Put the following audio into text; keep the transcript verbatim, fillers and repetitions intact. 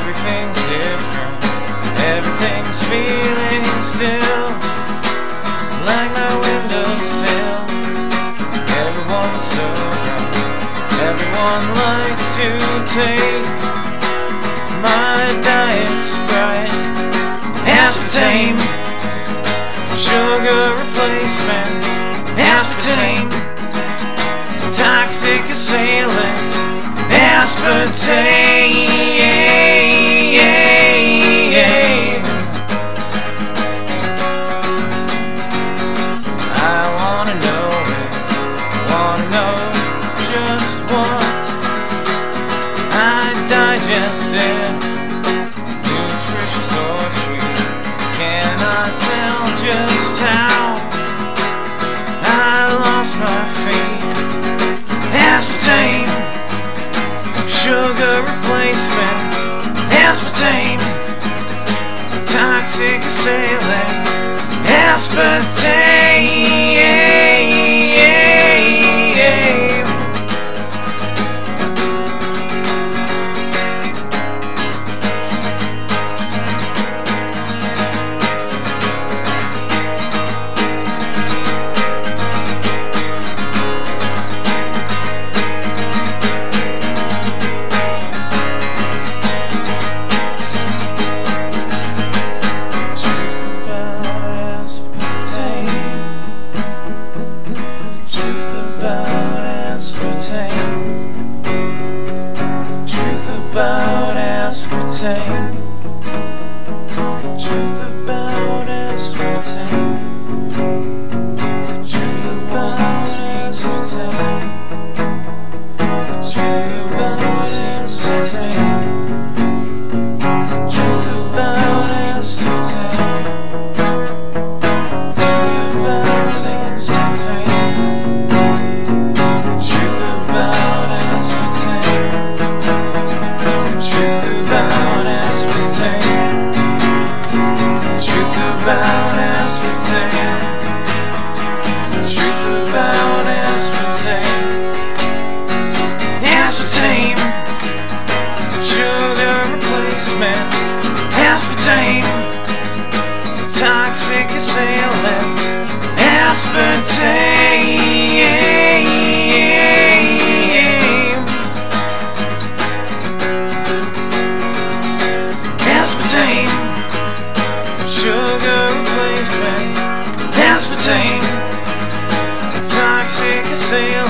everything's different. Everything's feeling still, like my windowsill. Everyone's so young. Everyone likes to take my diet's bright. Aspartame, sugar replacement. Aspartame, toxic assailant. Aspartame. I wanna know it, wanna know just what I digested. Nutritious or sweet, cannot tell just how I lost my feet. Aspartame, sugar replacement. Aspartame, toxic assailant. Aspartame. About aspartame. Truth about aspartame. Truth about aspartame. Truth about aspartame. Truth about aspartame. Truth about aspartame. Truth about aspartame. Truth about aspartame. Truth about aspartame. Truth about aspartame. Aspartame, sugar replacement. Aspartame, toxic assailant. Aspartame. Aspartame, sugar replacement. Aspartame, toxic assailant.